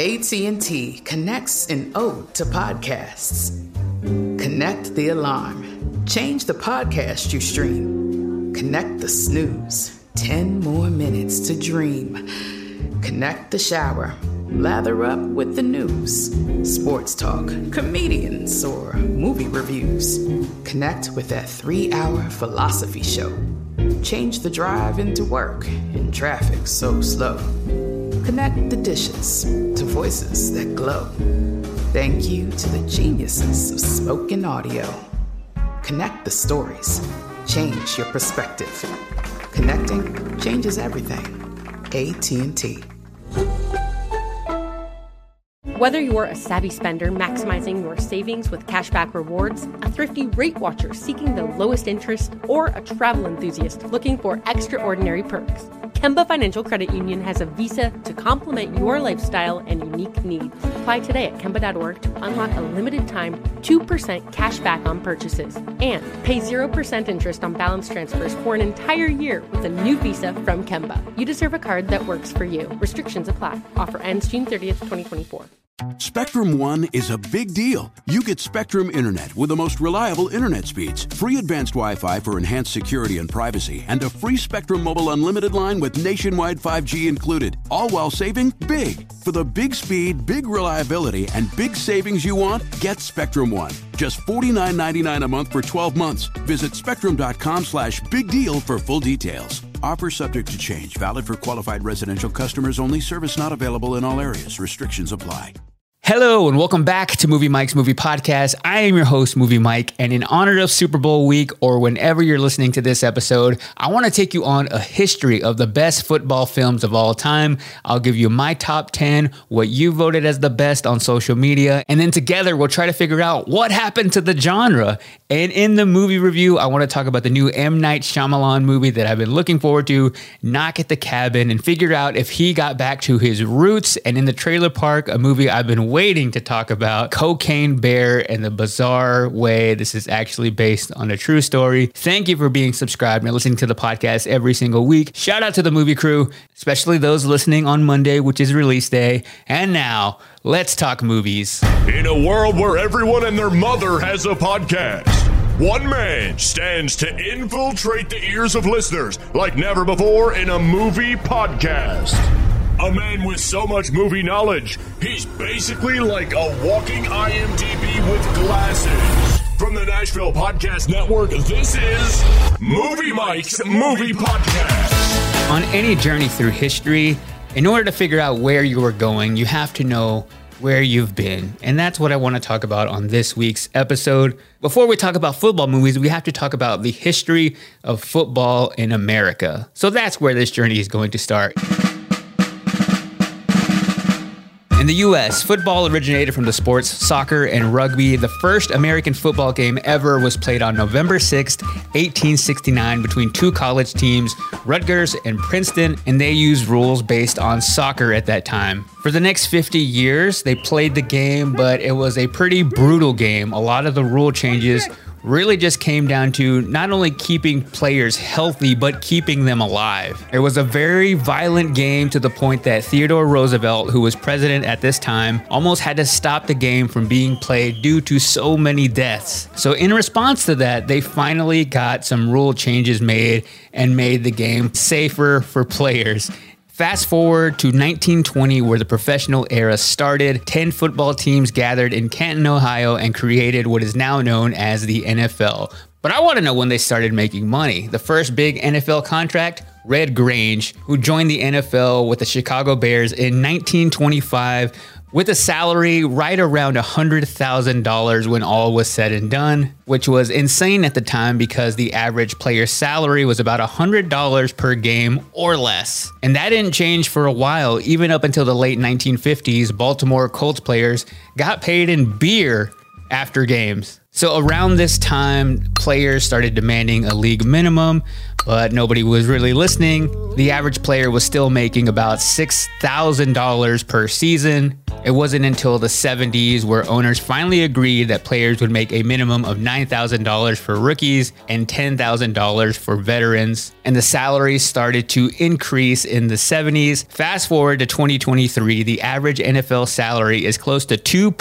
AT&T connects an ode to podcasts. Connect the alarm. Change the podcast you stream. Connect the snooze. 10 more minutes to dream. Connect the shower. Lather up with the news. Sports talk, comedians, or movie reviews. Connect with that 3-hour philosophy show. Change the drive into work in traffic so slow. Connect the dishes to voices that glow. Thank you to the geniuses of spoken audio. Connect the stories. Change your perspective. Connecting changes everything. AT&T. Whether you're a savvy spender maximizing your savings with cashback rewards, a thrifty rate watcher seeking the lowest interest, or a travel enthusiast looking for extraordinary perks, Kemba Financial Credit Union has a visa to complement your lifestyle and unique needs. Apply today at Kemba.org to unlock a limited-time 2% cash back on purchases and pay 0% interest on balance transfers for an entire year with a new visa from Kemba. You deserve a card that works for you. Restrictions apply. Offer ends June 30th, 2024. Spectrum One is a big deal. You get Spectrum Internet with the most reliable internet speeds, free advanced Wi-Fi for enhanced security and privacy, and a free Spectrum Mobile Unlimited line with nationwide 5G included, all while saving big. For the big speed, big reliability, and big savings you want, get Spectrum One. Just $49.99 a month for 12 months. Visit spectrum.com/big deal for full details. Offer subject to change. Valid for qualified residential customers only. Service not available in all areas. Restrictions apply. Hello and welcome back to Movie Mike's Movie Podcast. I am your host, Movie Mike, and in honor of Super Bowl week, or whenever you're listening to this episode, I want to take you on a history of the best football films of all time. I'll give you my top 10, what you voted as the best on social media, and then together we'll try to figure out what happened to the genre. And in the movie review, I want to talk about the new M. Night Shyamalan movie that I've been looking forward to, Knock at the Cabin, and figure out if he got back to his roots. And in the trailer park, a movie I've been waiting to talk about, Cocaine Bear and the bizarre way this is actually based on a true story. Thank you for being subscribed and listening to the podcast every single week. Shout out to the movie crew, especially those listening on Monday, which is release day. And now, let's talk movies. In a world where everyone and their mother has a podcast, one man stands to infiltrate the ears of listeners like never before in a movie podcast. A man with so much movie knowledge, he's basically like a walking IMDb with glasses. From the Nashville Podcast Network, this is Movie Mike's Movie Podcast. On any journey through history, in order to figure out where you are going, you have to know where you've been. And that's what I want to talk about on this week's episode. Before we talk about football movies, we have to talk about the history of football in America. So that's where this journey is going to start. In the U.S., football originated from the sports soccer and rugby. The first American football game ever was played on November 6th, 1869 between two college teams, Rutgers and Princeton, and they used rules based on soccer at that time. For the next 50 years, they played the game, but it was a pretty brutal game. A lot of the rule changes really just came down to not only keeping players healthy, but keeping them alive. It was a very violent game to the point that Theodore Roosevelt, who was president at this time, almost had to stop the game from being played due to so many deaths. So in response to that, they finally got some rule changes made and made the game safer for players. Fast forward to 1920, where the professional era started. 10 football teams gathered in Canton, Ohio, and created what is now known as the NFL. But I want to know when they started making money. The first big NFL contract, Red Grange, who joined the NFL with the Chicago Bears in 1925, with a salary right around $100,000 when all was said and done, which was insane at the time because the average player's salary was about $100 per game or less. And that didn't change for a while. Even up until the late 1950s, Baltimore Colts players got paid in beer after games. So around this time, players started demanding a league minimum, but nobody was really listening. The average player was still making about $6,000 per season. It wasn't until the 70s where owners finally agreed that players would make a minimum of $9,000 for rookies and $10,000 for veterans. And the salaries started to increase in the 70s. Fast forward to 2023, the average NFL salary is close to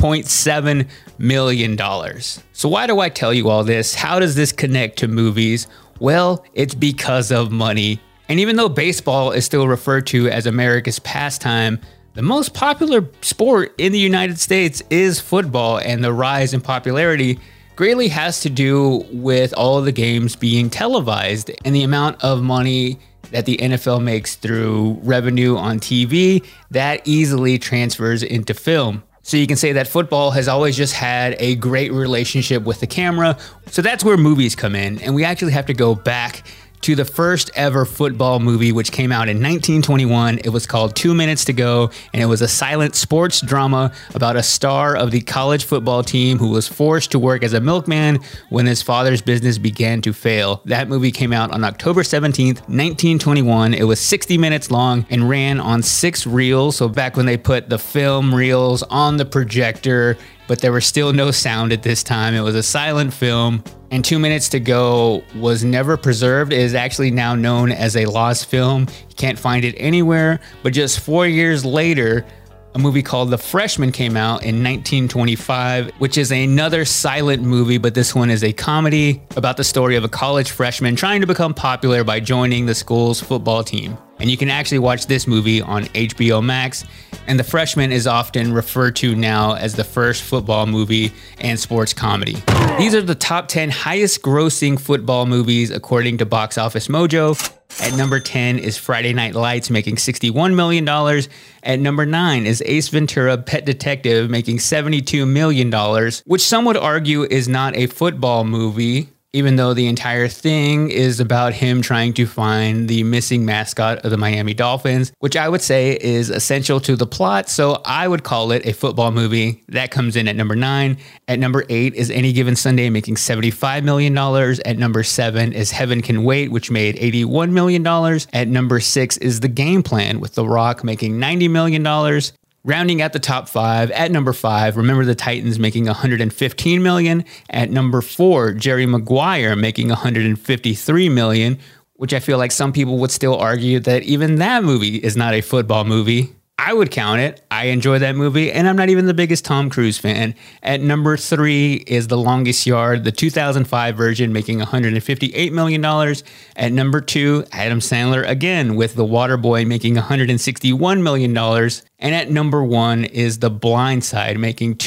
$2.7 million. So why do I tell you all this? How does this connect to movies? Well, it's because of money. And even though baseball is still referred to as America's pastime, the most popular sport in the United States is football, and the rise in popularity greatly has to do with all of the games being televised and the amount of money that the NFL makes through revenue on TV that easily transfers into film. So you can say that football has always just had a great relationship with the camera. So that's where movies come in, and we actually have to go back to the first ever football movie, which came out in 1921. It was called 2 Minutes to Go, and it was a silent sports drama about a star of the college football team who was forced to work as a milkman when his father's business began to fail. That movie came out on October 17th, 1921. It was 60 minutes long and ran on 6 reels. So back when they put the film reels on the projector, but there was still no sound at this time. It was a silent film. And 2 Minutes to Go was never preserved. It is actually now known as a lost film. You can't find it anywhere. But just 4 years later, a movie called The Freshman came out in 1925, which is another silent movie, but this one is a comedy about the story of a college freshman trying to become popular by joining the school's football team. And you can actually watch this movie on HBO Max. And The Freshman is often referred to now as the first football movie and sports comedy. These are the top 10 highest grossing football movies according to Box Office Mojo. At number 10 is Friday Night Lights, making $61 million. At number 9 is Ace Ventura: Pet Detective, making $72 million, which some would argue is not a football movie, even though the entire thing is about him trying to find the missing mascot of the Miami Dolphins, which I would say is essential to the plot, so I would call it a football movie. That comes in at number 9. At number 8 is Any Given Sunday, making $75 million. At number 7 is Heaven Can Wait, which made $81 million. At number 6 is The Game Plan, with The Rock making $90 million. Rounding out the top 5, at number 5, Remember the Titans, making $115 million. At number 4, Jerry Maguire, making $153 million, which I feel like some people would still argue that even that movie is not a football movie. I would count it. I enjoy that movie, and I'm not even the biggest Tom Cruise fan. At number 3 is The Longest Yard, the 2005 version, making $158 million. At number 2, Adam Sandler again with The Waterboy, making $161 million. And at number 1 is The Blind Side, making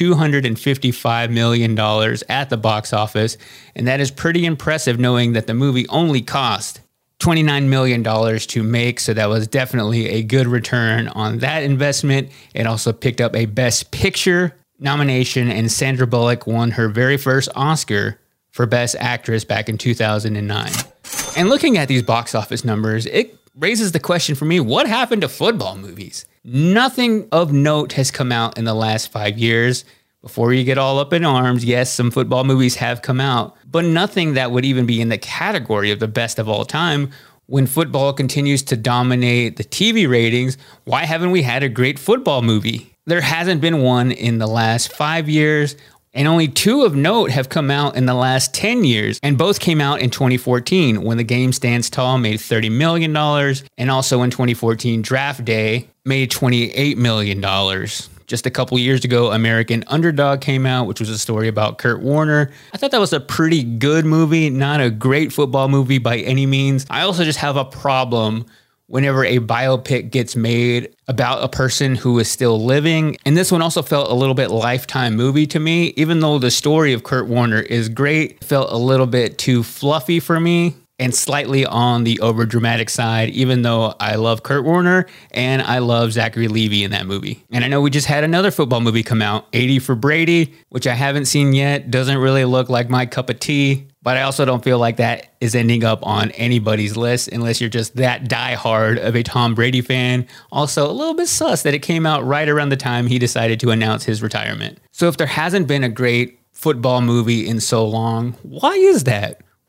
$255 million at the box office. And that is pretty impressive, knowing that the movie only cost $29 million to make, so that was definitely a good return on that investment. It also picked up a Best Picture nomination, and Sandra Bullock won her very first Oscar for Best Actress back in 2009. And looking at these box office numbers, it raises the question for me, what happened to football movies? Nothing of note has come out in the last 5 years. Before you get all up in arms, yes, some football movies have come out, but nothing that would even be in the category of the best of all time. When football continues to dominate the TV ratings, why haven't we had a great football movie? There hasn't been one in the last 5 years, and only 2 of note have come out in the last 10 years, and both came out in 2014, When the Game Stands Tall made $30 million, and also in 2014, Draft Day made $28 million. Just a couple years ago, American Underdog came out, which was a story about Kurt Warner. I thought that was a pretty good movie, not a great football movie by any means. I also just have a problem whenever a biopic gets made about a person who is still living. And this one also felt a little bit Lifetime movie to me. Even though the story of Kurt Warner is great, it felt a little bit too fluffy for me and slightly on the overdramatic side, even though I love Kurt Warner and I love Zachary Levi in that movie. And I know we just had another football movie come out, 80 for Brady, which I haven't seen yet. Doesn't really look like my cup of tea, but I also don't feel like that is ending up on anybody's list unless you're just that diehard of a Tom Brady fan. Also, a little bit sus that it came out right around the time he decided to announce his retirement. So if there hasn't been a great football movie in so long, why is that?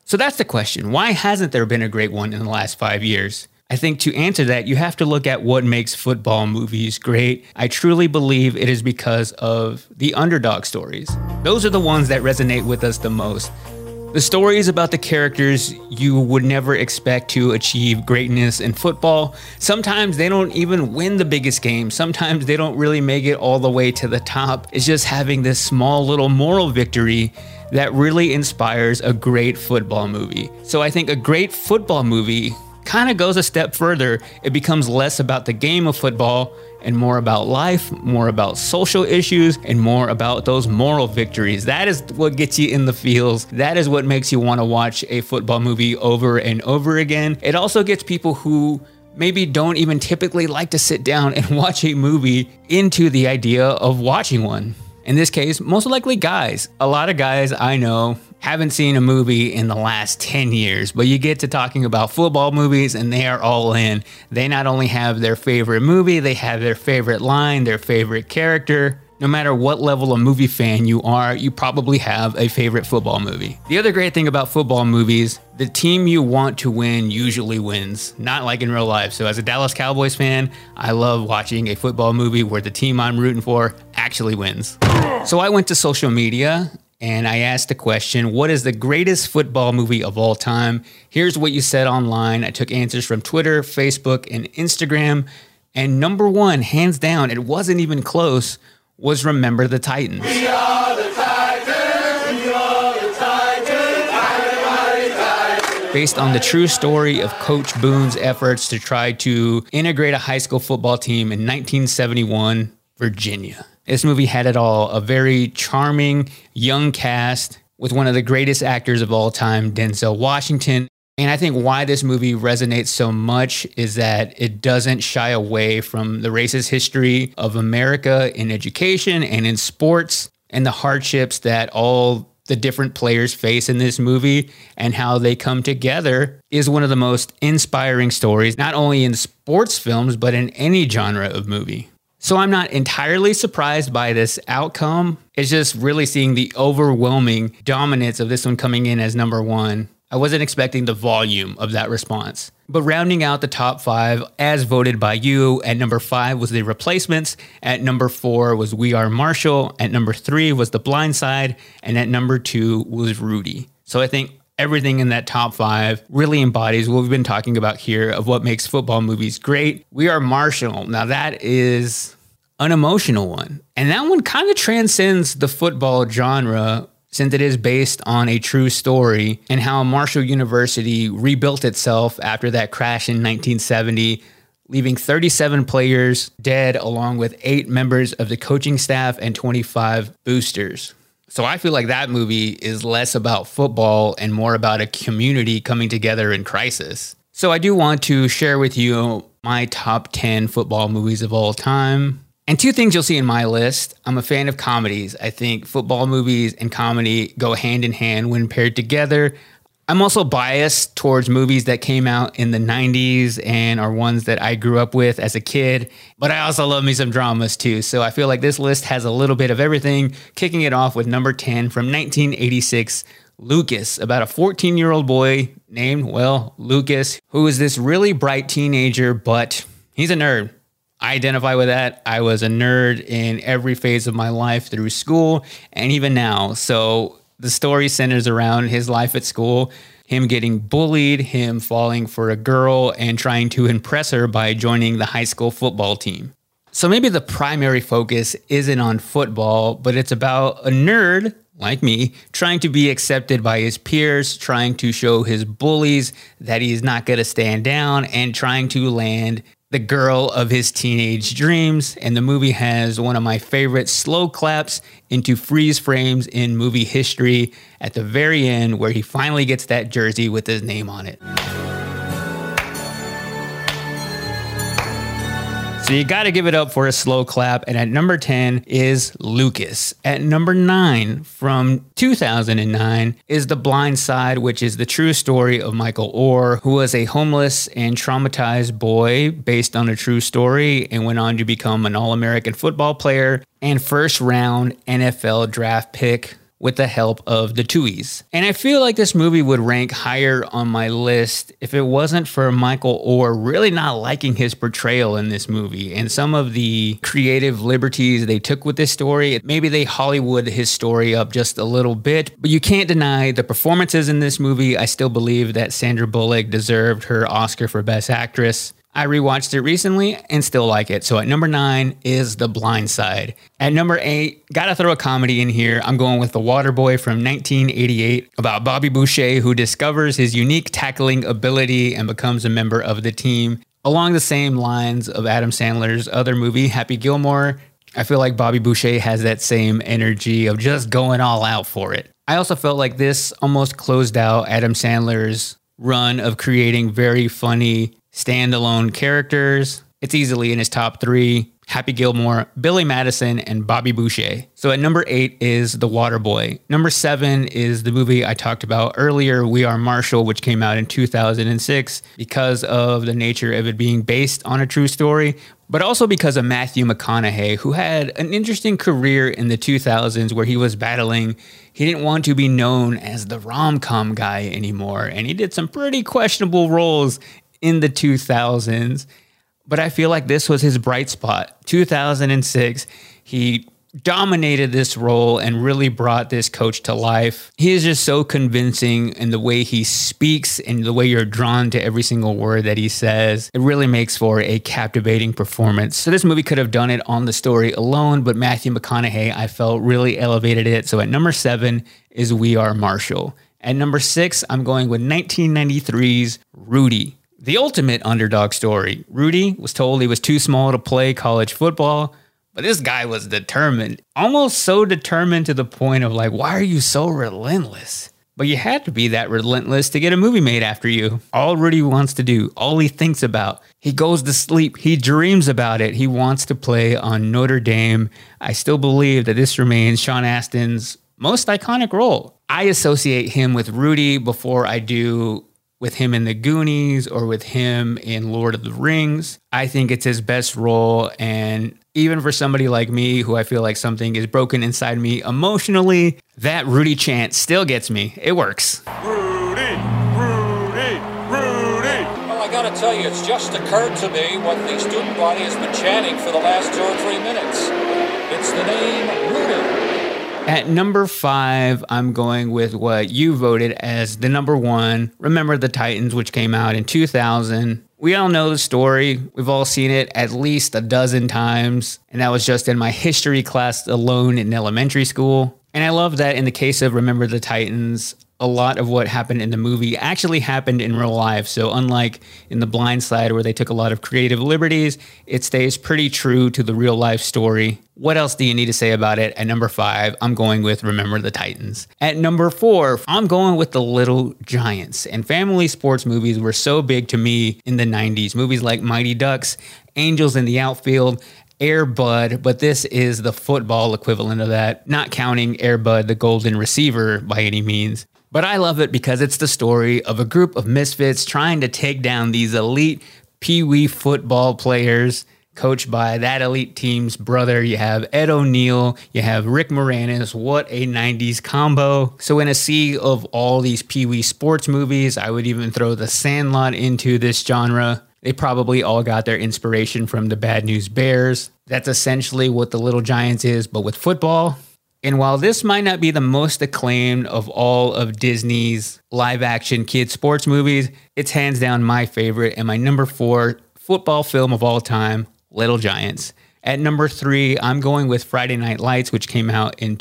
So that's the question. Why hasn't there been a great one in the last 5 years? I think to answer that, you have to look at what makes football movies great. I truly believe it is because of the underdog stories. Those are the ones that resonate with us the most. The stories about the characters you would never expect to achieve greatness in football. Sometimes they don't even win the biggest game. Sometimes they don't really make it all the way to the top. It's just having this small little moral victory that really inspires a great football movie. So I think a great football movie kind of goes a step further. It becomes less about the game of football and more about life, more about social issues, and more about those moral victories. That is what gets you in the feels. That is what makes you want to watch a football movie over and over again. It also gets people who maybe don't even typically like to sit down and watch a movie into the idea of watching one. In this case, most likely guys. A lot of guys I know haven't seen a movie in the last 10 years, but you get to talking about football movies and they are all in. They not only have their favorite movie, they have their favorite line, their favorite character. No matter what level of movie fan you are, you probably have a favorite football movie. The other great thing about football movies, the team you want to win usually wins, not like in real life. So as a Dallas Cowboys fan, I love watching a football movie where the team I'm rooting for actually wins. So I went to social media and I asked the question, what is the greatest football movie of all time? Here's what you said online. I took answers from Twitter, Facebook, and Instagram. And number one, hands down, it wasn't even close, was Remember the Titans. We are the Titans, we are the Titans. Based on the true story of Coach Boone's efforts to try to integrate a high school football team in 1971, Virginia. This movie had it all, a very charming young cast with one of the greatest actors of all time, Denzel Washington. And I think why this movie resonates so much is that it doesn't shy away from the racist history of America in education and in sports and the hardships that all the different players face in this movie and how they come together is one of the most inspiring stories, not only in sports films, but in any genre of movie. So I'm not entirely surprised by this outcome. It's just really seeing the overwhelming dominance of this one coming in as number one. I wasn't expecting the volume of that response. But rounding out the top 5, as voted by you, at number 5 was The Replacements, at number 4 was We Are Marshall, at number 3 was The Blind Side, and at number 2 was Rudy. So I think everything in that top 5 really embodies what we've been talking about here of what makes football movies great. We Are Marshall. Now that is an emotional one. And that one kind of transcends the football genre since it is based on a true story and how Marshall University rebuilt itself after that crash in 1970, leaving 37 players dead along with 8 members of the coaching staff and 25 boosters. So I feel like that movie is less about football and more about a community coming together in crisis. So I do want to share with you my top 10 football movies of all time. And 2 things you'll see in my list. I'm a fan of comedies. I think football movies and comedy go hand in hand when paired together. I'm also biased towards movies that came out in the 90s and are ones that I grew up with as a kid, but I also love me some dramas too. So I feel like this list has a little bit of everything, kicking it off with number 10 from 1986, Lucas, about a 14-year-old boy named, Lucas, who is this really bright teenager, but he's a nerd. I identify with that. I was a nerd in every phase of my life through school and even now. So the story centers around his life at school, him getting bullied, him falling for a girl and trying to impress her by joining the high school football team. So maybe the primary focus isn't on football, but it's about a nerd like me trying to be accepted by his peers, trying to show his bullies that he's not going to stand down, and trying to land the girl of his teenage dreams. And the movie has one of my favorite slow claps into freeze frames in movie history at the very end where he finally gets that jersey with his name on it. So you got to give it up for a slow clap. And at number 10 is Lucas. At number 9 from 2009 is The Blind Side, which is the true story of Michael Oher, who was a homeless and traumatized boy based on a true story and went on to become an All-American football player and first round NFL draft pick. with the help of the Tuohys. And I feel like this movie would rank higher on my list if it wasn't for Michael Oher really not liking his portrayal in this movie and some of the creative liberties they took with this story. Maybe they Hollywood his story up just a little bit, but you can't deny the performances in this movie. I still believe that Sandra Bullock deserved her Oscar for Best Actress. I rewatched it recently and still like it. So at number 9 is The Blind Side. At number 8, gotta throw a comedy in here. I'm going with The Waterboy from 1988 about Bobby Boucher, who discovers his unique tackling ability and becomes a member of the team. Along the same lines of Adam Sandler's other movie, Happy Gilmore, I feel like Bobby Boucher has that same energy of just going all out for it. I also felt like this almost closed out Adam Sandler's run of creating very funny standalone characters. It's easily in his top 3. Happy Gilmore, Billy Madison, and Bobby Boucher. So at number 8 is The Waterboy. Number 7 is the movie I talked about earlier, We Are Marshall, which came out in 2006 because of the nature of it being based on a true story, but also because of Matthew McConaughey, who had an interesting career in the 2000s where he was battling. He didn't want to be known as the rom-com guy anymore, and he did some pretty questionable roles in the 2000s. But I feel like this was his bright spot. 2006, he dominated this role and really brought this coach to life. He is just so convincing in the way he speaks and the way you're drawn to every single word that he says. It really makes for a captivating performance. So this movie could have done it on the story alone, but Matthew McConaughey, I felt, really elevated it. So at number 7 is We Are Marshall. At number 6, I'm going with 1993's Rudy. The ultimate underdog story. Rudy was told he was too small to play college football, but this guy was determined. Almost so determined to the point of like, why are you so relentless? But you had to be that relentless to get a movie made after you. All Rudy wants to do, all he thinks about, he goes to sleep, he dreams about it. He wants to play on Notre Dame. I still believe that this remains Sean Astin's most iconic role. I associate him with Rudy before I do with him in The Goonies or with him in Lord of the Rings. I think it's his best role, and even for somebody like me who I feel like something is broken inside me emotionally, that Rudy chant still gets me. It works. Rudy, Rudy, Rudy. Well, I gotta tell you, it's just occurred to me what the student body has been chanting for the last 2 or 3 minutes. It's the name Rudy. At number 5, I'm going with what you voted as the number 1, Remember the Titans, which came out in 2000. We all know the story. We've all seen it at least a dozen times, and that was just in my history class alone in elementary school. And I love that in the case of Remember the Titans, a lot of what happened in the movie actually happened in real life. So unlike in The Blind Side, where they took a lot of creative liberties, it stays pretty true to the real life story. What else do you need to say about it? At number 5, I'm going with Remember the Titans. At number 4, I'm going with The Little Giants. And family sports movies were so big to me in the 90s. Movies like Mighty Ducks, Angels in the Outfield, Air Bud, but this is the football equivalent of that, not counting Air Bud, the golden receiver, by any means. But I love it because it's the story of a group of misfits trying to take down these elite pee-wee football players coached by that elite team's brother. You have Ed O'Neill, you have Rick Moranis. What a 90s combo. So in a sea of all these pee-wee sports movies, I would even throw The Sandlot into this genre. They probably all got their inspiration from the Bad News Bears. That's essentially what The Little Giants is, but with football. And while this might not be the most acclaimed of all of Disney's live-action kids sports movies, it's hands down my favorite and my number 4 football film of all time, Little Giants. At number 3, I'm going with Friday Night Lights, which came out in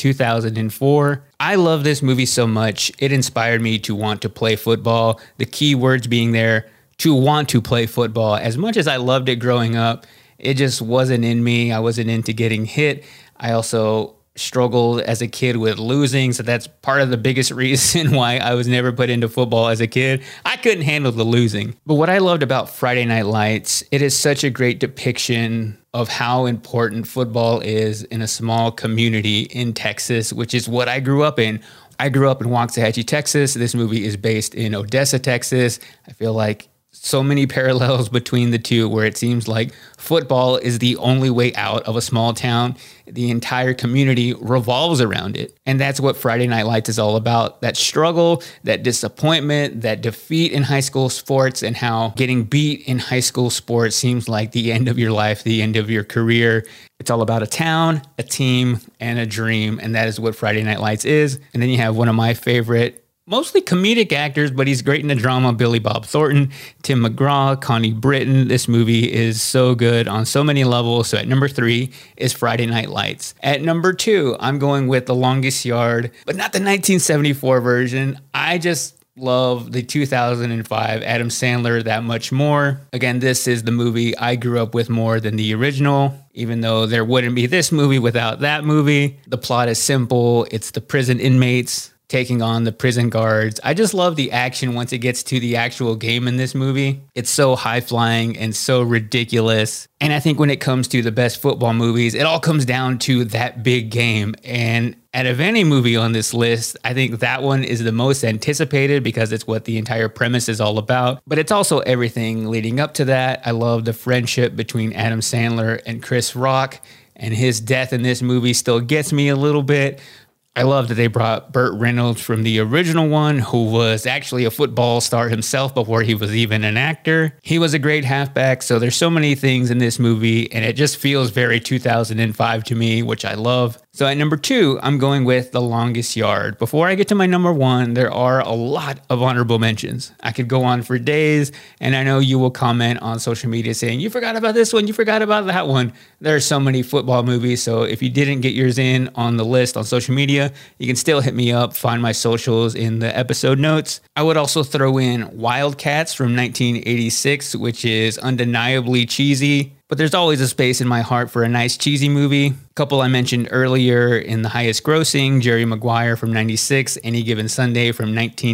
2004. I love this movie so much. It inspired me to want to play football. The key words being there, to want to play football. As much as I loved it growing up, it just wasn't in me. I wasn't into getting hit. I also struggled as a kid with losing, so that's part of the biggest reason why I was never put into football as a kid. I couldn't handle the losing. But what I loved about Friday Night Lights, it is such a great depiction of how important football is in a small community in Texas, which is what I grew up in. I grew up in Waxahachie, Texas. This movie is based in Odessa, Texas. I feel like so many parallels between the two, where it seems like football is the only way out of a small town. The entire community revolves around it. And that's what Friday Night Lights is all about. That struggle, that disappointment, that defeat in high school sports, and how getting beat in high school sports seems like the end of your life, the end of your career. It's all about a town, a team, and a dream. And that is what Friday Night Lights is. And then you have one of my favorite, mostly comedic actors, but he's great in the drama, Billy Bob Thornton, Tim McGraw, Connie Britton. This movie is so good on so many levels. So at number 3 is Friday Night Lights. At number 2, I'm going with The Longest Yard, but not the 1974 version. I just love the 2005 Adam Sandler that much more. Again, this is the movie I grew up with more than the original, even though there wouldn't be this movie without that movie. The plot is simple. It's the prison inmates taking on the prison guards. I just love the action once it gets to the actual game in this movie. It's so high-flying and so ridiculous. And I think when it comes to the best football movies, it all comes down to that big game. And out of any movie on this list, I think that one is the most anticipated because it's what the entire premise is all about. But it's also everything leading up to that. I love the friendship between Adam Sandler and Chris Rock, and his death in this movie still gets me a little bit. I love that they brought Burt Reynolds from the original one, who was actually a football star himself before he was even an actor. He was a great halfback, so there's so many things in this movie, and it just feels very 2005 to me, which I love. So at number 2, I'm going with The Longest Yard. Before I get to my number 1, there are a lot of honorable mentions. I could go on for days, and I know you will comment on social media saying, you forgot about this one, you forgot about that one. There are so many football movies, so if you didn't get yours in on the list on social media, you can still hit me up, find my socials in the episode notes. I would also throw in Wildcats from 1986, which is undeniably cheesy, but there's always a space in my heart for a nice cheesy movie. A couple I mentioned earlier in the highest grossing, Jerry Maguire from 96, Any Given Sunday from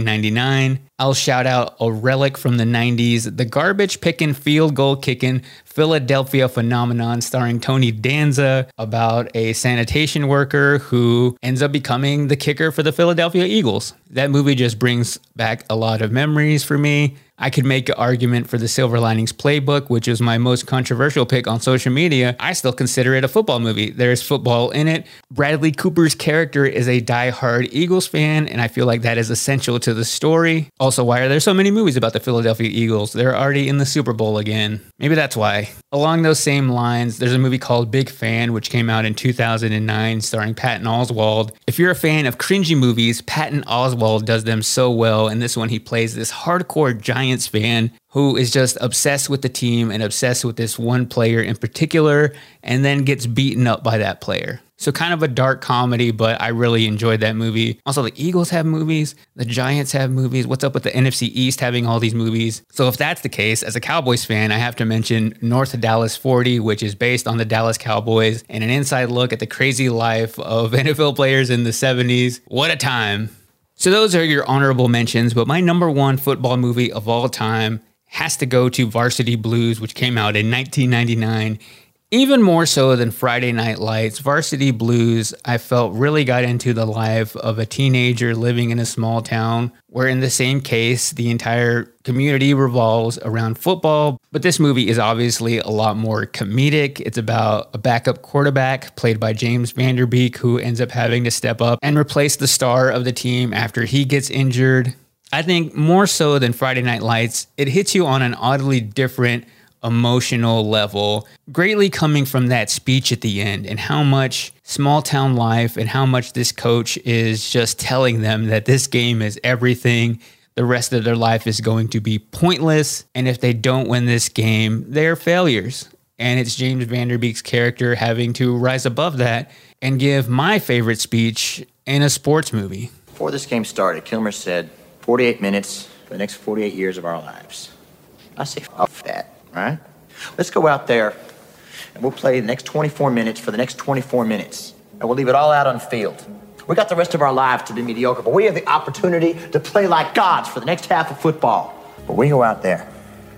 1999. I'll shout out a relic from the 90s, the garbage picking, field goal kicking Philadelphia Phenomenon starring Tony Danza, about a sanitation worker who ends up becoming the kicker for the Philadelphia Eagles. That movie just brings back a lot of memories for me. I could make an argument for the Silver Linings Playbook, which is my most controversial pick on social media. I still consider it a football movie. There's football in it. Bradley Cooper's character is a diehard Eagles fan, and I feel like that is essential to the story. Also, why are there so many movies about the Philadelphia Eagles? They're already in the Super Bowl again. Maybe that's why. Along those same lines, there's a movie called Big Fan, which came out in 2009, starring Patton Oswalt. If you're a fan of cringy movies, Patton Oswalt does them so well. In this one, he plays this hardcore Giants fan who is just obsessed with the team and obsessed with this one player in particular, and then gets beaten up by that player. So kind of a dark comedy, but I really enjoyed that movie. Also, the Eagles have movies. The Giants have movies. What's up with the NFC East having all these movies? So if that's the case, as a Cowboys fan, I have to mention North Dallas 40, which is based on the Dallas Cowboys, and an inside look at the crazy life of NFL players in the 70s. What a time. So those are your honorable mentions, but my number 1 football movie of all time has to go to Varsity Blues, which came out in 1999. Even more so than Friday Night Lights, Varsity Blues, I felt really got into the life of a teenager living in a small town, where in the same case, the entire community revolves around football. But this movie is obviously a lot more comedic. It's about a backup quarterback played by James Van Der Beek, who ends up having to step up and replace the star of the team after he gets injured. I think more so than Friday Night Lights, it hits you on an oddly different emotional level, greatly coming from that speech at the end and how much small town life and how much this coach is just telling them that this game is everything. The rest of their life is going to be pointless. And if they don't win this game, they're failures. And it's James Van Der Beek's character having to rise above that and give my favorite speech in a sports movie. Before this game started, Kilmer said, 48 minutes for the next 48 years of our lives. I say, f that. All right? Let's go out there and we'll play the next 24 minutes for the next 24 minutes. And we'll leave it all out on the field. We got the rest of our lives to be mediocre, but we have the opportunity to play like gods for the next half of football. But we go out there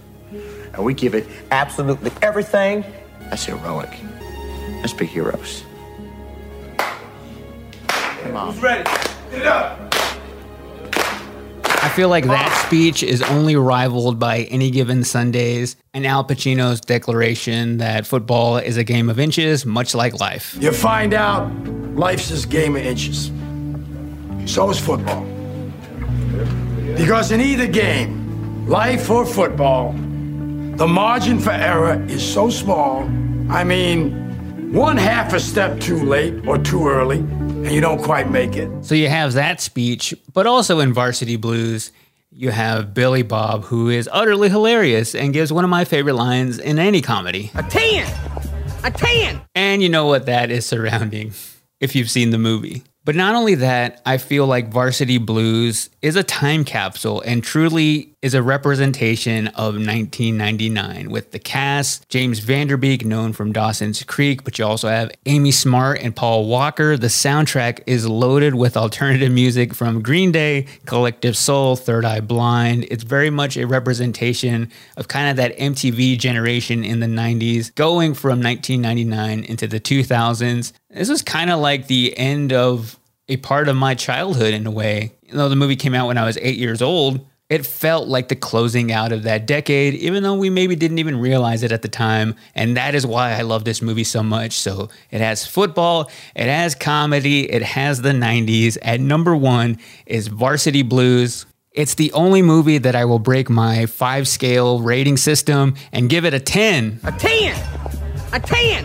and we give it absolutely everything. That's heroic. Let's be heroes. Come on. Who's ready? Get it up. I feel like that speech is only rivaled by Any Given Sundays and Al Pacino's declaration that football is a game of inches, much like life. You find out life's this game of inches. So is football. Because in either game, life or football, the margin for error is so small. I mean, one half a step too late or too early, and you don't quite make it. So you have that speech, but also in Varsity Blues, you have Billy Bob, who is utterly hilarious and gives one of my favorite lines in any comedy. A 10! A 10! And you know what that is surrounding, if you've seen the movie. But not only that, I feel like Varsity Blues is a time capsule and truly is a representation of 1999 with the cast, James Van Der Beek, known from Dawson's Creek, but you also have Amy Smart and Paul Walker. The soundtrack is loaded with alternative music from Green Day, Collective Soul, Third Eye Blind. It's very much a representation of kind of that MTV generation in the 90s, going from 1999 into the 2000s. This was kind of like the end of a part of my childhood in a way. Even though the movie came out when I was 8 years old, it felt like the closing out of that decade, even though we maybe didn't even realize it at the time. And that is why I love this movie so much. So it has football, it has comedy, it has the 90s. At number one is Varsity Blues. It's the only movie that I will break my 5-scale rating system and give it a 10. A 10! A 10!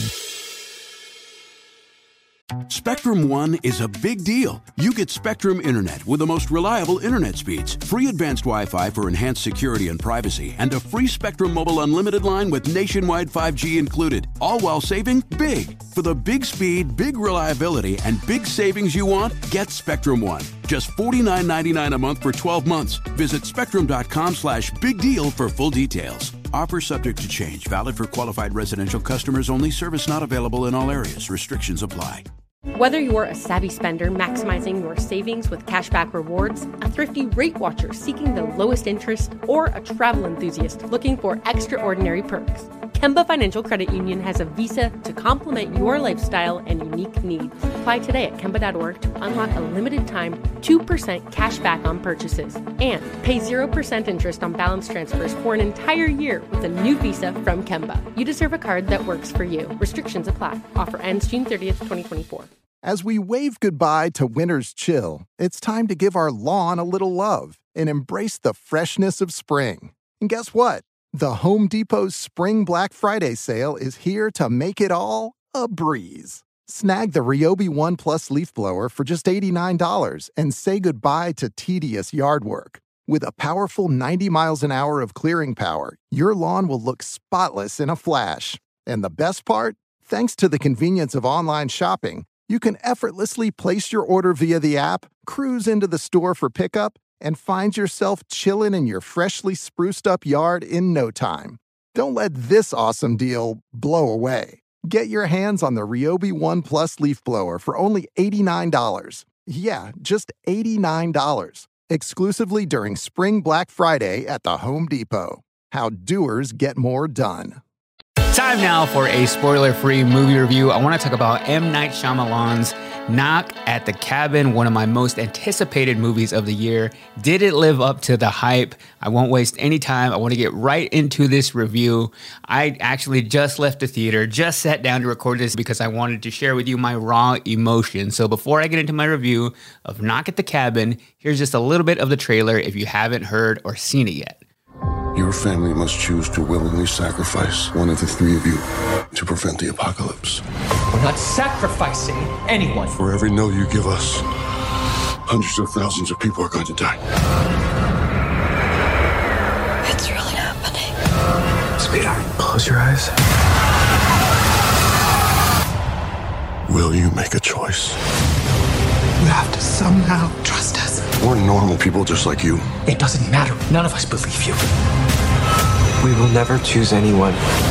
Spectrum One is a big deal. You get Spectrum Internet with the most reliable internet speeds, free advanced Wi-Fi for enhanced security and privacy, and a free Spectrum Mobile Unlimited line with nationwide 5G included, all while saving big. For the big speed, big reliability, and big savings you want, get Spectrum One. Just $49.99 a month for 12 months. Visit spectrum.com/big deal for full details. Offer subject to change. Valid for qualified residential customers only. Service not available in all areas. Restrictions apply. Whether you're a savvy spender maximizing your savings with cashback rewards, a thrifty rate watcher seeking the lowest interest, or a travel enthusiast looking for extraordinary perks, Kemba Financial Credit Union has a visa to complement your lifestyle and unique needs. Apply today at Kemba.org to unlock a limited time 2% cash back on purchases and pay 0% interest on balance transfers for an entire year with a new visa from Kemba. You deserve a card that works for you. Restrictions apply. Offer ends June 30th, 2024. As we wave goodbye to winter's chill, it's time to give our lawn a little love and embrace the freshness of spring. And guess what? The Home Depot's Spring Black Friday sale is here to make it all a breeze. Snag the Ryobi One Plus leaf blower for just $89 and say goodbye to tedious yard work. With a powerful 90 miles an hour of clearing power, your lawn will look spotless in a flash. And the best part? Thanks to the convenience of online shopping, you can effortlessly place your order via the app, cruise into the store for pickup, and find yourself chilling in your freshly spruced up yard in no time. Don't let this awesome deal blow away. Get your hands on the Ryobi One Plus leaf blower for only $89. Yeah, just $89. Exclusively during Spring Black Friday at the Home Depot. How doers get more done. Time now for a spoiler-free movie review. I want to talk about M. Night Shyamalan's Knock at the Cabin, one of my most anticipated movies of the year. Did it live up to the hype? I won't waste any time. I want to get right into this review. I actually just left the theater, just sat down to record this because I wanted to share with you my raw emotions. So before I get into my review of Knock at the Cabin, here's just a little bit of the trailer if you haven't heard or seen it yet. Your family must choose to willingly sacrifice one of the three of you to prevent the apocalypse. We're not sacrificing anyone. For every no you give us, hundreds of thousands of people are going to die. It's really happening. Sweetheart, close your eyes. Will you make a choice? You have to somehow trust us. We're normal people just like you. It doesn't matter. None of us believe you. We will never choose anyone.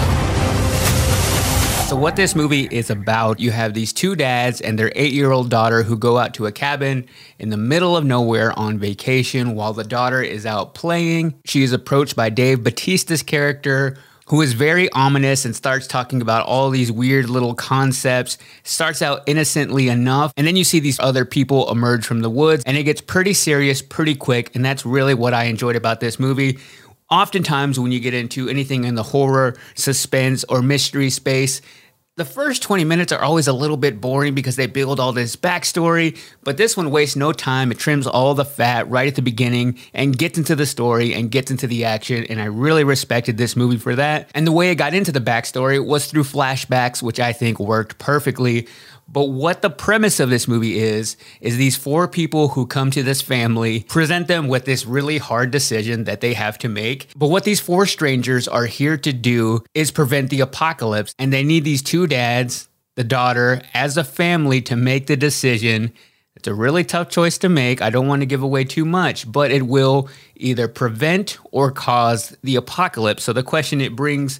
So what this movie is about, you have these two dads and their 8-year-old daughter who go out to a cabin in the middle of nowhere on vacation while the daughter is out playing. She is approached by Dave Bautista's character, who is very ominous and starts talking about all these weird little concepts. Starts out innocently enough, and then you see these other people emerge from the woods, and it gets pretty serious pretty quick, and that's really what I enjoyed about this movie. Oftentimes when you get into anything in the horror, suspense, or mystery space, the first 20 minutes are always a little bit boring because they build all this backstory, but this one wastes no time. It trims all the fat right at the beginning and gets into the story and gets into the action, and I really respected this movie for that. And the way it got into the backstory was through flashbacks, which I think worked perfectly. But what the premise of this movie is these 4 people who come to this family, present them with this really hard decision that they have to make. But what these 4 strangers are here to do is prevent the apocalypse. And they need these 2 dads, the daughter, as a family to make the decision. It's a really tough choice to make. I don't want to give away too much, but it will either prevent or cause the apocalypse. So the question it brings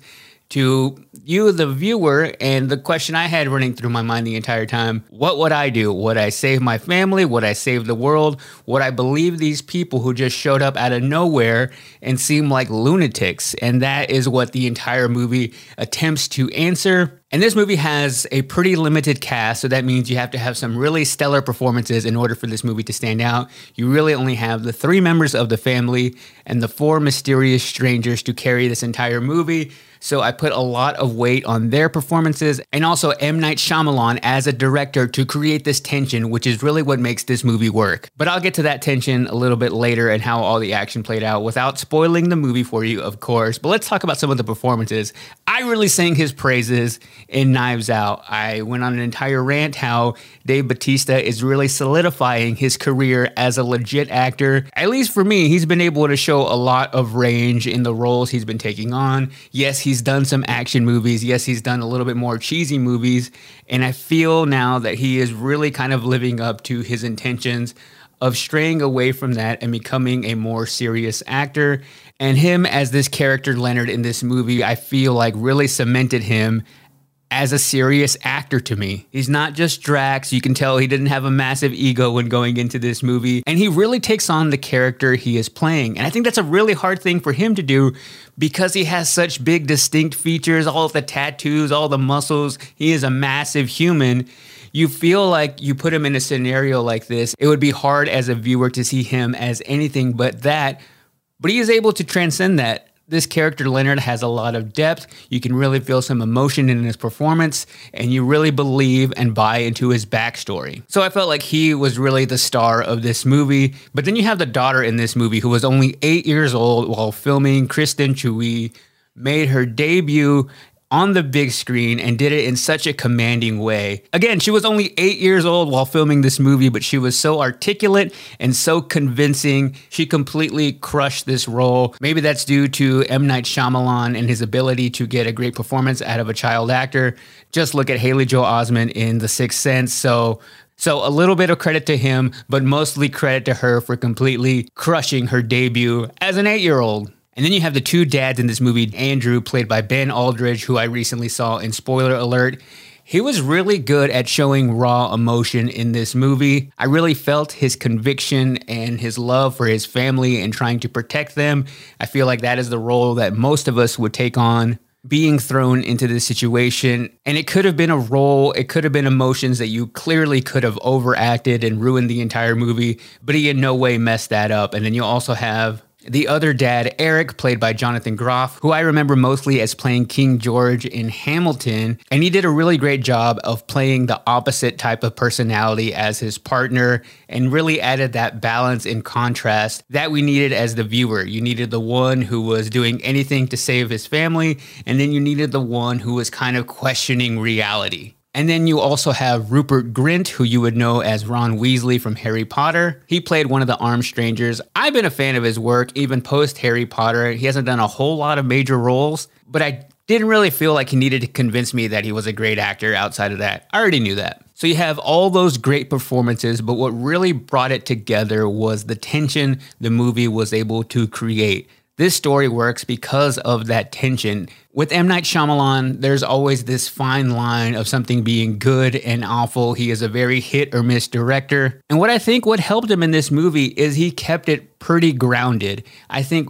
to you, the viewer, and the question I had running through my mind the entire time: what would I do? Would I save my family? Would I save the world? Would I believe these people who just showed up out of nowhere and seem like lunatics? And that is what the entire movie attempts to answer. And this movie has a pretty limited cast, so that means you have to have some really stellar performances in order for this movie to stand out. You really only have the 3 members of the family and the 4 mysterious strangers to carry this entire movie. So I put a lot of weight on their performances, and also M. Night Shyamalan as a director to create this tension, which is really what makes this movie work. But I'll get to that tension a little bit later and how all the action played out without spoiling the movie for you, of course. But let's talk about some of the performances. I really sang his praises in Knives Out. I went on an entire rant how Dave Bautista is really solidifying his career as a legit actor. At least for me, he's been able to show a lot of range in the roles he's been taking on. Yes, he's done some action movies. Yes, he's done a little bit more cheesy movies. And I feel now that he is really kind of living up to his intentions of straying away from that and becoming a more serious actor. And him as this character Leonard in this movie, I feel like really cemented him as a serious actor to me. He's not just Drax. You can tell he didn't have a massive ego when going into this movie. And he really takes on the character he is playing. And I think that's a really hard thing for him to do because he has such big, distinct features, all the tattoos, all the muscles. He is a massive human. You feel like you put him in a scenario like this, it would be hard as a viewer to see him as anything but that. But he is able to transcend that. This character, Leonard, has a lot of depth. You can really feel some emotion in his performance, and you really believe and buy into his backstory. So I felt like he was really the star of this movie. But then you have the daughter in this movie who was only 8 years old while filming. Kristen Chui made her debut on the big screen and did it in such a commanding way. Again, she was only 8 years old while filming this movie, but she was so articulate and so convincing. She completely crushed this role. Maybe that's due to M. Night Shyamalan and his ability to get a great performance out of a child actor. Just look at Haley Joel Osment in The Sixth Sense. So a little bit of credit to him, but mostly credit to her for completely crushing her debut as an 8-year-old. And then you have the 2 dads in this movie. Andrew, played by Ben Aldridge, who I recently saw in Spoiler Alert. He was really good at showing raw emotion in this movie. I really felt his conviction and his love for his family and trying to protect them. I feel like that is the role that most of us would take on, being thrown into this situation. And it could have been a role, it could have been emotions that you clearly could have overacted and ruined the entire movie, but he in no way messed that up. And then you also have the other dad, Eric, played by Jonathan Groff, who I remember mostly as playing King George in Hamilton. And he did a really great job of playing the opposite type of personality as his partner and really added that balance and contrast that we needed as the viewer. You needed the one who was doing anything to save his family, and then you needed the one who was kind of questioning reality. And then you also have Rupert Grint, who you would know as Ron Weasley from Harry Potter. He played one of the armed strangers. I've been a fan of his work, even post Harry Potter. He hasn't done a whole lot of major roles, but I didn't really feel like he needed to convince me that he was a great actor outside of that. I already knew that. So you have all those great performances, but what really brought it together was the tension the movie was able to create. This story works because of that tension. With M. Night Shyamalan, there's always this fine line of something being good and awful. He is a very hit or miss director. And what I think what helped him in this movie is he kept it pretty grounded. I think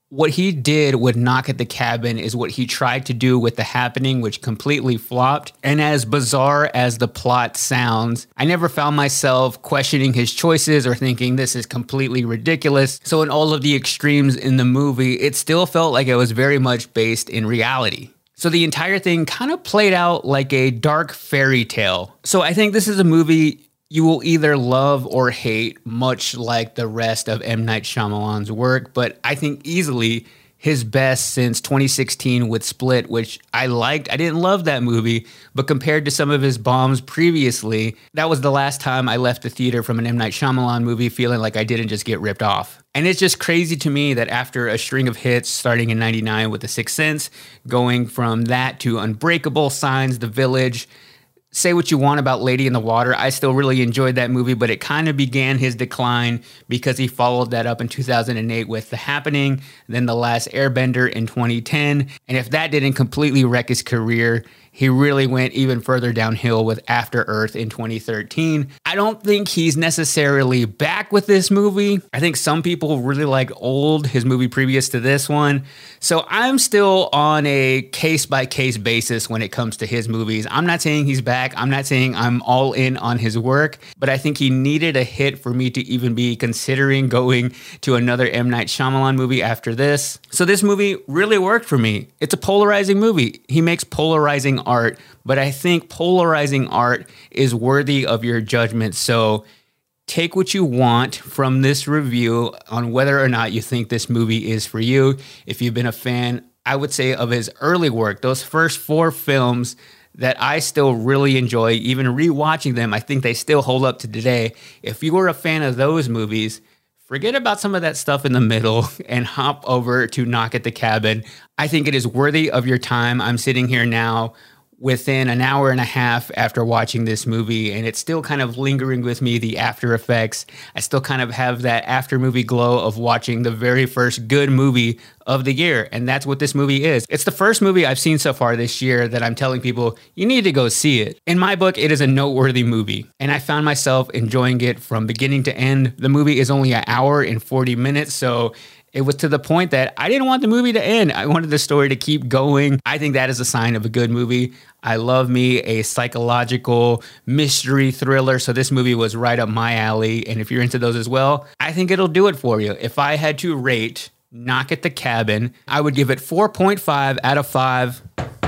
what he did with Knock at the Cabin is what he tried to do with The Happening, which completely flopped. And as bizarre as the plot sounds, I never found myself questioning his choices or thinking this is completely ridiculous. So in all of the extremes in the movie, it still felt like it was very much based in reality. So the entire thing kind of played out like a dark fairy tale. So I think this is a movie you will either love or hate, much like the rest of M. Night Shyamalan's work, but I think easily his best since 2016 with Split, which I liked. I didn't love that movie, but compared to some of his bombs previously, that was the last time I left the theater from an M. Night Shyamalan movie feeling like I didn't just get ripped off. And it's just crazy to me that after a string of hits starting in 99 with The Sixth Sense, going from that to Unbreakable, Signs, The Village, say what you want about Lady in the Water, I still really enjoyed that movie, but it kind of began his decline because he followed that up in 2008 with The Happening, then The Last Airbender in 2010. And if that didn't completely wreck his career, he really went even further downhill with After Earth in 2013. I don't think he's necessarily back with this movie. I think some people really like Old, his movie previous to this one. So I'm still on a case-by-case basis when it comes to his movies. I'm not saying he's back. I'm not saying I'm all in on his work, but I think he needed a hit for me to even be considering going to another M. Night Shyamalan movie after this. So this movie really worked for me. It's a polarizing movie. He makes polarizing art, but I think polarizing art is worthy of your judgment. So take what you want from this review on whether or not you think this movie is for you. If you've been a fan, I would say, of his early work, those first 4 films that I still really enjoy, even rewatching them, I think they still hold up to today. If you were a fan of those movies, forget about some of that stuff in the middle and hop over to Knock at the Cabin. I think it is worthy of your time. I'm sitting here now within an hour and a half after watching this movie, and it's still kind of lingering with me, the after effects. I still kind of have that after movie glow of watching the very first good movie of the year, and that's what this movie is. It's the first movie I've seen so far this year that I'm telling people, you need to go see it. In my book, it is a noteworthy movie, and I found myself enjoying it from beginning to end. The movie is only an hour and 40 minutes, so it was to the point that I didn't want the movie to end. I wanted the story to keep going. I think that is a sign of a good movie. I love me a psychological mystery thriller, so this movie was right up my alley. And if you're into those as well, I think it'll do it for you. If I had to rate Knock at the Cabin, I would give it 4.5 out of 5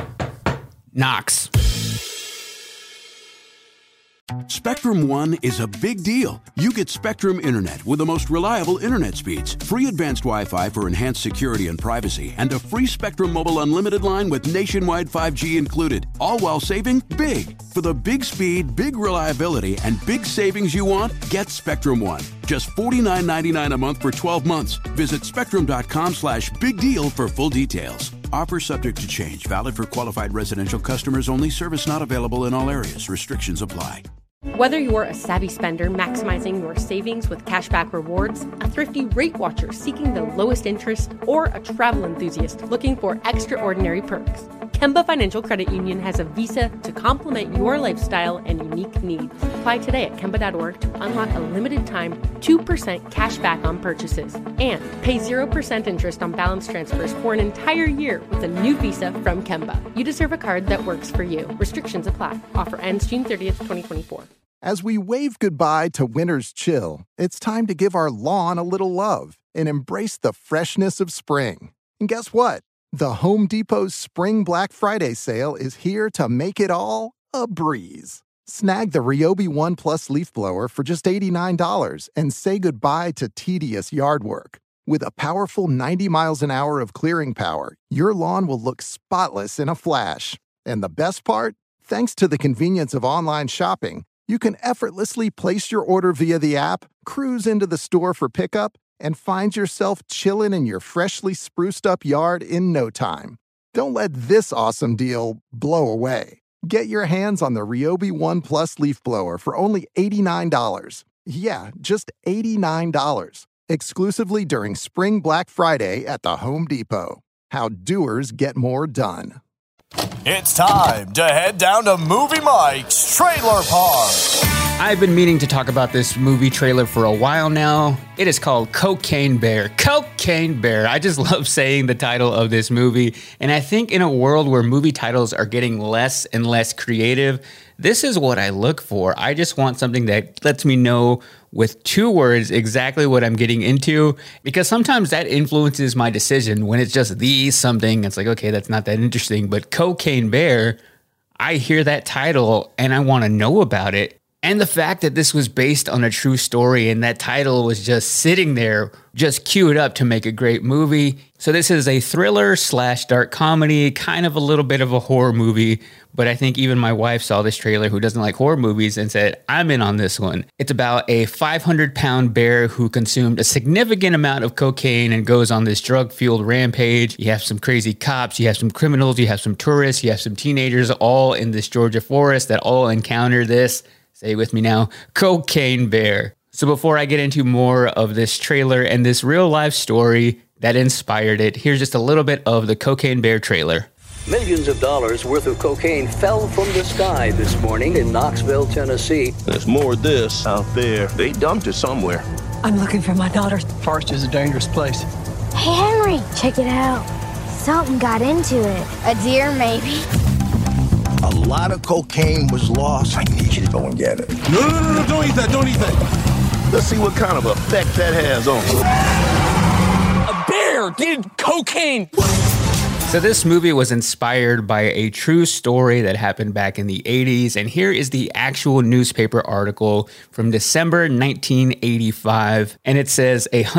knocks. Spectrum One is a big deal. You get Spectrum Internet with the most reliable internet speeds, free advanced Wi-Fi for enhanced security and privacy, and a free Spectrum Mobile Unlimited line with nationwide 5G included, all while saving big. For the big speed, big reliability, and big savings you want, get Spectrum One. Just $49.99 a month for 12 months. Visit spectrum.com/big deal for full details. Offer subject to change. Valid for qualified residential customers only. Service not available in all areas. Restrictions apply. Whether you're a savvy spender maximizing your savings with cashback rewards, a thrifty rate watcher seeking the lowest interest, or a travel enthusiast looking for extraordinary perks, Kemba Financial Credit Union has a visa to complement your lifestyle and unique needs. Apply today at Kemba.org to unlock a limited time 2% cash back on purchases and pay 0% interest on balance transfers for an entire year with a new visa from Kemba. You deserve a card that works for you. Restrictions apply. Offer ends June 30th, 2024. As we wave goodbye to winter's chill, it's time to give our lawn a little love and embrace the freshness of spring. And guess what? The Home Depot's Spring Black Friday sale is here to make it all a breeze. Snag the Ryobi One Plus leaf blower for just $89 and say goodbye to tedious yard work. With a powerful 90 miles an hour of clearing power, your lawn will look spotless in a flash. And the best part? Thanks to the convenience of online shopping, you can effortlessly place your order via the app, cruise into the store for pickup, and find yourself chilling in your freshly spruced up yard in no time. Don't let this awesome deal blow away. Get your hands on the Ryobi One Plus leaf blower for only $89. Yeah, just $89. Exclusively during Spring Black Friday at the Home Depot. How doers get more done. It's time to head down to Movie Mike's Trailer Park. I've been meaning to talk about this movie trailer for a while now. It is called Cocaine Bear. Cocaine Bear. I just love saying the title of this movie. And I think in a world where movie titles are getting less and less creative, this is what I look for. I just want something that lets me know with 2 words exactly what I'm getting into, because sometimes that influences my decision when it's just the something. It's like, okay, that's not that interesting. But Cocaine Bear, I hear that title and I want to know about it. And the fact that this was based on a true story and that title was just sitting there, just queued up to make a great movie. So this is a thriller / dark comedy, kind of a little bit of a horror movie. But I think even my wife saw this trailer, who doesn't like horror movies, and said, I'm in on this one. It's about a 500-pound bear who consumed a significant amount of cocaine and goes on this drug-fueled rampage. You have some crazy cops, you have some criminals, you have some tourists, you have some teenagers, all in this Georgia forest that all encounter this. Say with me now, Cocaine Bear. So before I get into more of this trailer and this real life story that inspired it, here's just a little bit of the Cocaine Bear trailer. Millions of dollars worth of cocaine fell from the sky this morning in Knoxville, Tennessee. There's more of this out there. They dumped it somewhere. I'm looking for my daughter. Forest is a dangerous place. Hey, Henry, check it out. Something got into it. A deer, maybe. A lot of cocaine was lost. I need you to go and get it. No, don't eat that, don't eat that. Let's see what kind of effect that has on you. A bear did cocaine. So this movie was inspired by a true story that happened back in the 80s, and here is the actual newspaper article from December 1985, and it says a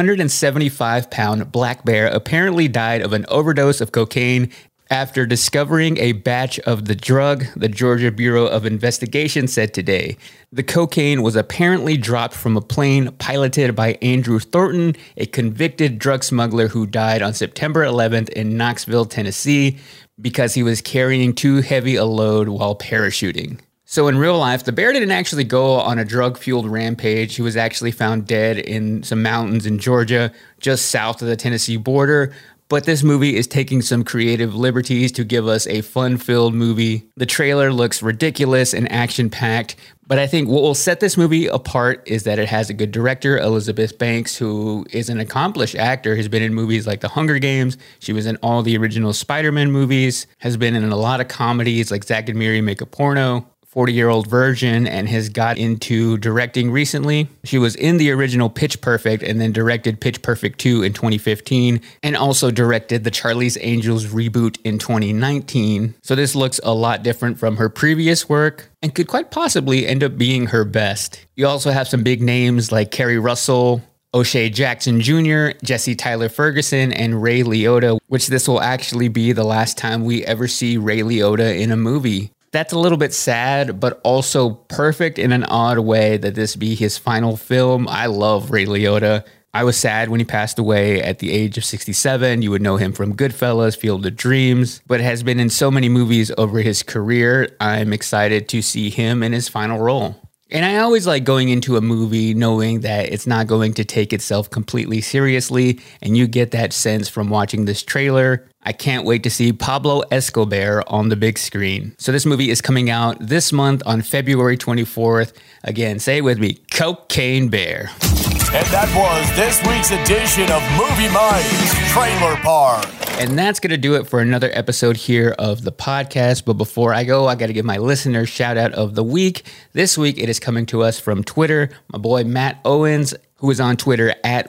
175-pound black bear apparently died of an overdose of cocaine after discovering a batch of the drug, the Georgia Bureau of Investigation said today. The cocaine was apparently dropped from a plane piloted by Andrew Thornton, a convicted drug smuggler who died on September 11th in Knoxville, Tennessee, because he was carrying too heavy a load while parachuting. So in real life, the bear didn't actually go on a drug-fueled rampage. He was actually found dead in some mountains in Georgia, just south of the Tennessee border. But this movie is taking some creative liberties to give us a fun-filled movie. The trailer looks ridiculous and action-packed, but I think what will set this movie apart is that it has a good director, Elizabeth Banks, who is an accomplished actor, has been in movies like The Hunger Games. She was in all the original Spider-Man movies, has been in a lot of comedies like Zack and Miri Make a Porno, 40-Year-Old Virgin, and has got into directing recently. She was in the original Pitch Perfect and then directed Pitch Perfect 2 in 2015 and also directed the Charlie's Angels reboot in 2019. So this looks a lot different from her previous work and could quite possibly end up being her best. You also have some big names like Kerry Russell, O'Shea Jackson Jr., Jesse Tyler Ferguson, and Ray Liotta, which this will actually be the last time we ever see Ray Liotta in a movie. That's a little bit sad, but also perfect in an odd way that this be his final film. I love Ray Liotta. I was sad when he passed away at the age of 67. You would know him from Goodfellas, Field of Dreams, but has been in so many movies over his career. I'm excited to see him in his final role. And I always like going into a movie knowing that it's not going to take itself completely seriously, and you get that sense from watching this trailer. I can't wait to see Pablo Escobar on the big screen. So this movie is coming out this month on February 24th. Again, say it with me, Cocaine Bear. And that was this week's edition of Movie Mike's Trailer Park. And that's going to do it for another episode here of the podcast. But before I go, I got to give my listeners shout out of the week. This week, it is coming to us from Twitter. My boy, Matt Owens, who is on Twitter at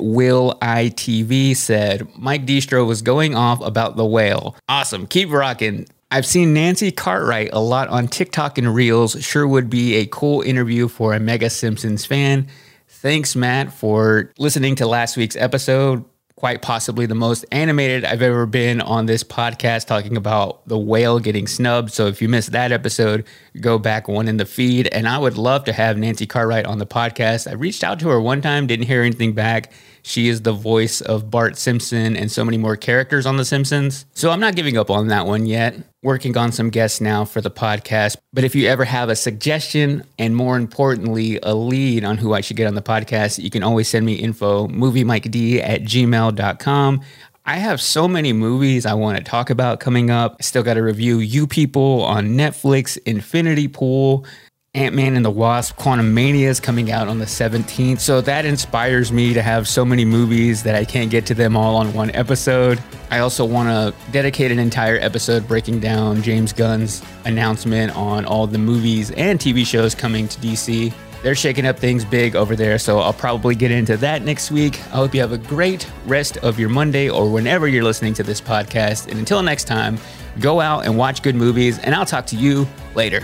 WillITV, said, Mike Distro was going off about the whale. Awesome. Keep rocking. I've seen Nancy Cartwright a lot on TikTok and Reels. Sure would be a cool interview for a mega Simpsons fan. Thanks, Matt, for listening to last week's episode. Quite possibly the most animated I've ever been on this podcast, talking about the whale getting snubbed. So if you missed that episode, go back one in the feed. And I would love to have Nancy Cartwright on the podcast. I reached out to her one time, didn't hear anything back. She is the voice of Bart Simpson and so many more characters on The Simpsons. So I'm not giving up on that one yet. Working on some guests now for the podcast. But if you ever have a suggestion and more importantly, a lead on who I should get on the podcast, you can always send me info, moviemiked@gmail.com. I have so many movies I want to talk about coming up. I still got to review You People on Netflix, Infinity Pool, Ant-Man and the Wasp, Quantumania is coming out on the 17th. So that inspires me to have so many movies that I can't get to them all on one episode. I also want to dedicate an entire episode breaking down James Gunn's announcement on all the movies and TV shows coming to DC. They're shaking up things big over there, so I'll probably get into that next week. I hope you have a great rest of your Monday or whenever you're listening to this podcast. And until next time, go out and watch good movies, and I'll talk to you later.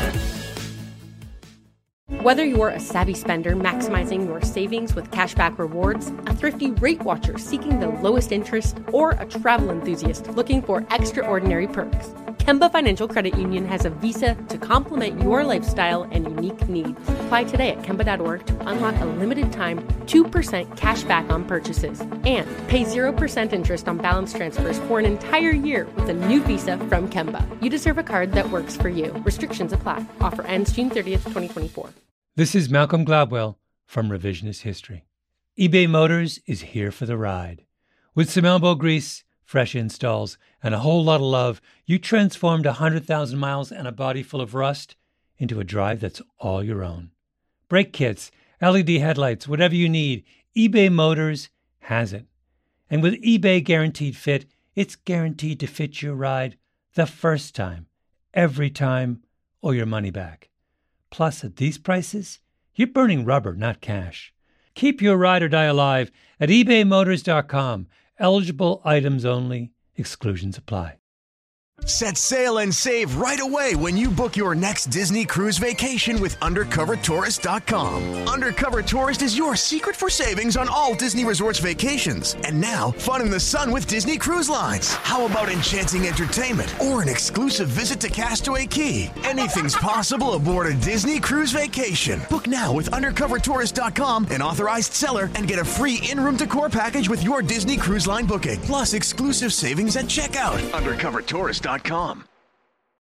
Whether you're a savvy spender maximizing your savings with cashback rewards, a thrifty rate watcher seeking the lowest interest, or a travel enthusiast looking for extraordinary perks, Kemba Financial Credit Union has a visa to complement your lifestyle and unique needs. Apply today at Kemba.org to unlock a limited time 2% cash back on purchases and pay 0% interest on balance transfers for an entire year with a new visa from Kemba. You deserve a card that works for you. Restrictions apply. Offer ends June 30th, 2024. This is Malcolm Gladwell from Revisionist History. eBay Motors is here for the ride. With some elbow grease, fresh installs, and a whole lot of love, you transformed 100,000 miles and a body full of rust into a drive that's all your own. Brake kits, LED headlights, whatever you need, eBay Motors has it. And with eBay Guaranteed Fit, it's guaranteed to fit your ride the first time, every time, or your money back. Plus, at these prices, you're burning rubber, not cash. Keep your ride or die alive at ebaymotors.com. Eligible items only. Exclusions apply. Set sail and save right away when you book your next Disney cruise vacation with UndercoverTourist.com. Undercover Tourist is your secret for savings on all Disney Resorts vacations. And now, fun in the sun with Disney Cruise Lines. How about enchanting entertainment or an exclusive visit to Castaway Cay? Anything's possible aboard a Disney cruise vacation. Book now with UndercoverTourist.com, an authorized seller, and get a free in-room decor package with your Disney Cruise Line booking. Plus exclusive savings at checkout. UndercoverTourist.com.